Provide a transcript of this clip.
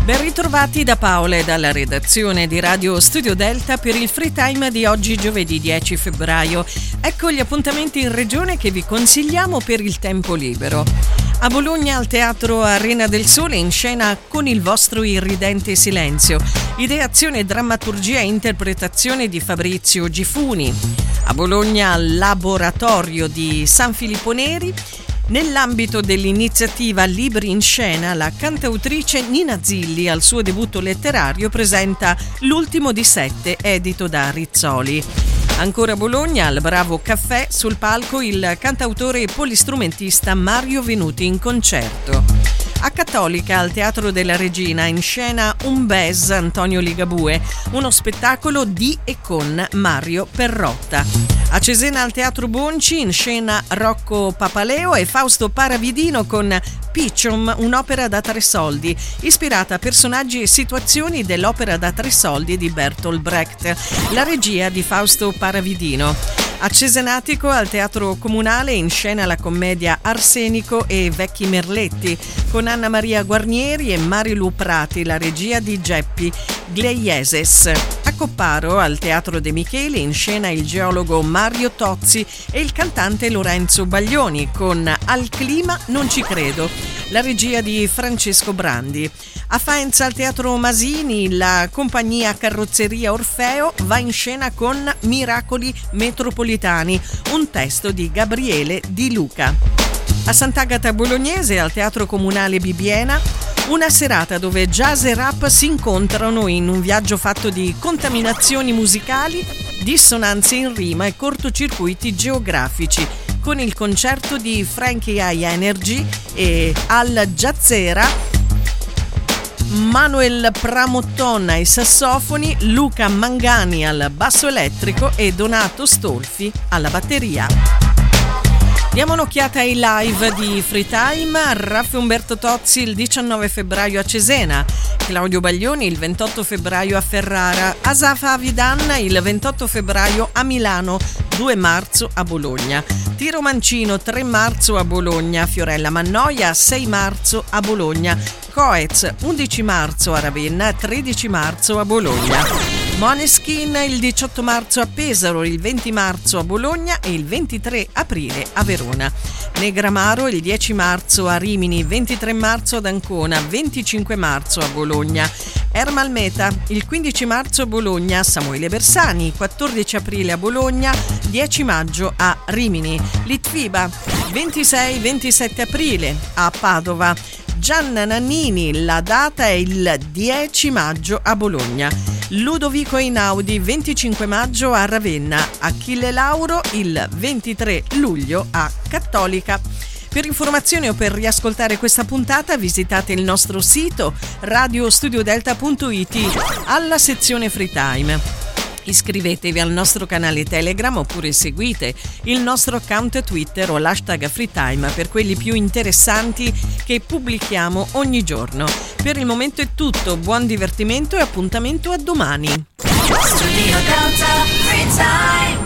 Ben ritrovati da Paola e dalla redazione di Radio Studio Delta per il Free Time di oggi, giovedì 10 febbraio. Ecco gli appuntamenti in regione che vi consigliamo per il tempo libero. A Bologna, al Teatro Arena del Sole, in scena Con il vostro irridente silenzio. Ideazione, drammaturgia e interpretazione di Fabrizio Gifuni. A Bologna, al Laboratorio di San Filippo Neri. Nell'ambito dell'iniziativa Libri in Scena, la cantautrice Nina Zilli al suo debutto letterario presenta L'ultimo di Sette, edito da Rizzoli. Ancora a Bologna, al Bravo Caffè, sul palco il cantautore e polistrumentista Mario Venuti in concerto. A Cattolica, al Teatro della Regina, in scena Un Bes, Antonio Ligabue, uno spettacolo di e con Mario Perrotta. A Cesena, al Teatro Bonci, in scena Rocco Papaleo e Fausto Paravidino con Picciom, un'opera da 3 soldi, ispirata a personaggi e situazioni dell'opera da 3 soldi di Bertolt Brecht, la regia di Fausto Paravidino. A Cesenatico, al Teatro Comunale, in scena la commedia Arsenico e Vecchi Merletti, con Anna Maria Guarnieri e Marilu Prati, la regia di Geppi Gleieses. A Copparo, al Teatro De Micheli, in scena il geologo Mario Tozzi e il cantante Lorenzo Baglioni, con Al clima non ci credo, la regia di Francesco Brandi. A Faenza, al Teatro Masini, la compagnia Carrozzeria Orfeo va in scena con Miracoli Metropolitani, un testo di Gabriele Di Luca. A Sant'Agata Bolognese, al Teatro Comunale Bibbiena, una serata dove jazz e rap si incontrano in un viaggio fatto di contaminazioni musicali, dissonanze in rima e cortocircuiti geografici, con il concerto di Frankie High Energy e al Jazzera Manuel Pramotton ai sassofoni, Luca Mangani al basso elettrico e Donato Stolfi alla batteria. Diamo un'occhiata ai live di Free Time. Raffa Umberto Tozzi il 19 febbraio a Cesena, Claudio Baglioni il 28 febbraio a Ferrara, Asaf Avidan il 28 febbraio a Milano, 2 marzo a Bologna, Tiro Mancino 3 marzo a Bologna, Fiorella Mannoia 6 marzo a Bologna, Coez 11 marzo a Ravenna, 13 marzo a Bologna. Måneskin il 18 marzo a Pesaro, il 20 marzo a Bologna e il 23 aprile a Verona. Negramaro il 10 marzo a Rimini, 23 marzo ad Ancona, 25 marzo a Bologna. Ermal Meta il 15 marzo a Bologna, Samuele Bersani, 14 aprile a Bologna, 10 maggio a Rimini. Litfiba 26-27 aprile a Padova. Gianna Nannini, la data è il 10 maggio a Bologna. Ludovico Einaudi 25 maggio a Ravenna, Achille Lauro il 23 luglio a Cattolica. Per informazioni o per riascoltare questa puntata visitate il nostro sito radiostudiodelta.it alla sezione Free Time. Iscrivetevi al nostro canale Telegram oppure seguite il nostro account Twitter o l'hashtag FreeTime per quelli più interessanti che pubblichiamo ogni giorno. Per il momento è tutto, buon divertimento e appuntamento a domani. Studio Delta Free Time.